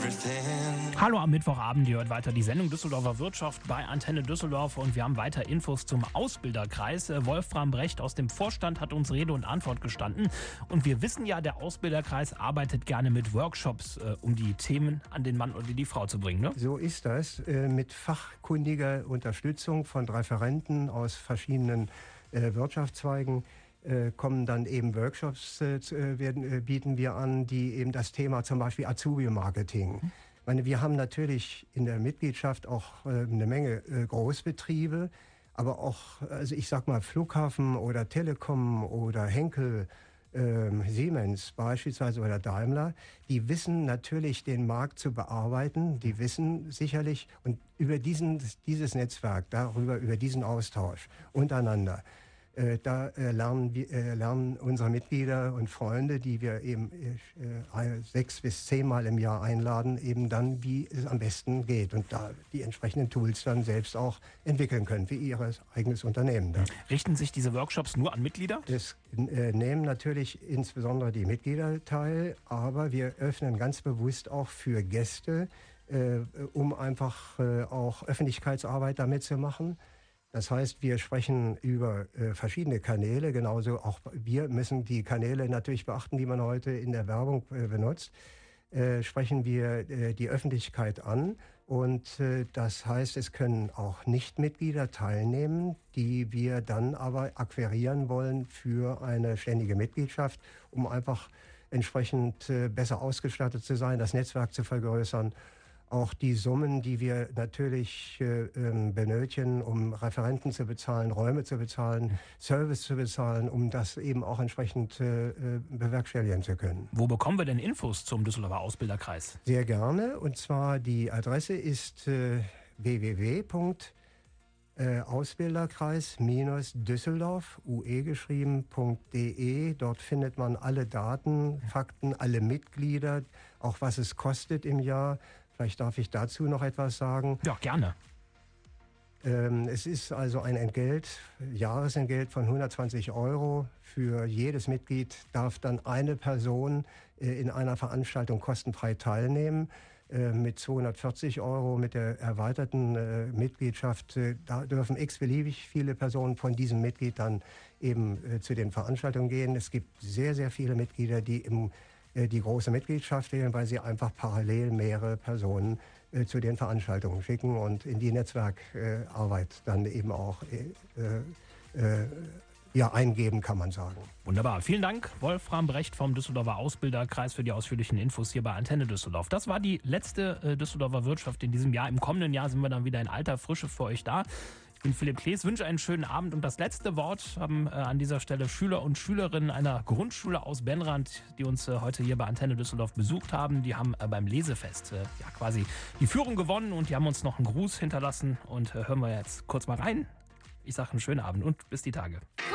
Hallo am Mittwochabend, ihr hört weiter die Sendung Düsseldorfer Wirtschaft bei Antenne Düsseldorf und wir haben weiter Infos zum Ausbilderkreis. Wolfram Brecht aus dem Vorstand hat uns Rede und Antwort gestanden und wir wissen ja, der Ausbilderkreis arbeitet gerne mit Workshops, um die Themen an den Mann oder die Frau zu bringen, ne? So ist das, mit fachkundiger Unterstützung von Referenten aus verschiedenen Wirtschaftszweigen. Kommen dann eben Workshops, bieten wir an, die eben das Thema zum Beispiel Azubi-Marketing. Ich meine, wir haben natürlich in der Mitgliedschaft auch eine Menge Großbetriebe, aber auch, also ich sag mal Flughafen oder Telekom oder Henkel, Siemens beispielsweise oder Daimler, die wissen natürlich den Markt zu bearbeiten, die wissen sicherlich und über dieses Netzwerk, über diesen Austausch untereinander, da lernen unsere Mitglieder und Freunde, die wir eben 6 bis 10 Mal im Jahr einladen, eben dann, wie es am besten geht und da die entsprechenden Tools dann selbst auch entwickeln können für ihr eigenes Unternehmen. Dann. Richten sich diese Workshops nur an Mitglieder? Es nehmen natürlich insbesondere die Mitglieder teil, aber wir öffnen ganz bewusst auch für Gäste, um einfach auch Öffentlichkeitsarbeit damit zu machen. Das heißt, wir sprechen über verschiedene Kanäle, genauso auch wir müssen die Kanäle natürlich beachten, die man heute in der Werbung benutzt. Sprechen wir die Öffentlichkeit an und das heißt, es können auch Nichtmitglieder teilnehmen, die wir dann aber akquirieren wollen für eine ständige Mitgliedschaft, um einfach entsprechend besser ausgestattet zu sein, das Netzwerk zu vergrößern. Auch die Summen, die wir natürlich benötigen, um Referenten zu bezahlen, Räume zu bezahlen, Service zu bezahlen, um das eben auch entsprechend bewerkstelligen zu können. Wo bekommen wir denn Infos zum Düsseldorfer Ausbilderkreis? Sehr gerne. Und zwar die Adresse ist www.ausbilderkreis-Düsseldorf, UE geschrieben.de. Dort findet man alle Daten, Fakten, alle Mitglieder, auch was es kostet im Jahr. Vielleicht darf ich dazu noch etwas sagen. Ja, gerne. Es ist also ein Jahresentgelt von 120 €. Für jedes Mitglied darf dann eine Person in einer Veranstaltung kostenfrei teilnehmen. Mit 240 € mit der erweiterten Mitgliedschaft, da dürfen x-beliebig viele Personen von diesem Mitglied dann eben zu den Veranstaltungen gehen. Es gibt sehr, sehr viele Mitglieder, die die große Mitgliedschaft wählen, weil sie einfach parallel mehrere Personen zu den Veranstaltungen schicken und in die Netzwerkarbeit dann eben auch eingeben, kann man sagen. Wunderbar. Vielen Dank, Wolfram Brecht vom Düsseldorfer Ausbilderkreis für die ausführlichen Infos hier bei Antenne Düsseldorf. Das war die letzte Düsseldorfer Wirtschaft in diesem Jahr. Im kommenden Jahr sind wir dann wieder in alter Frische für euch da. Ich bin Philipp Klees, wünsche einen schönen Abend und das letzte Wort haben an dieser Stelle Schüler und Schülerinnen einer Grundschule aus Benrath, die uns heute hier bei Antenne Düsseldorf besucht haben. Die haben beim Lesefest quasi die Führung gewonnen und die haben uns noch einen Gruß hinterlassen und hören wir jetzt kurz mal rein. Ich sage einen schönen Abend und bis die Tage.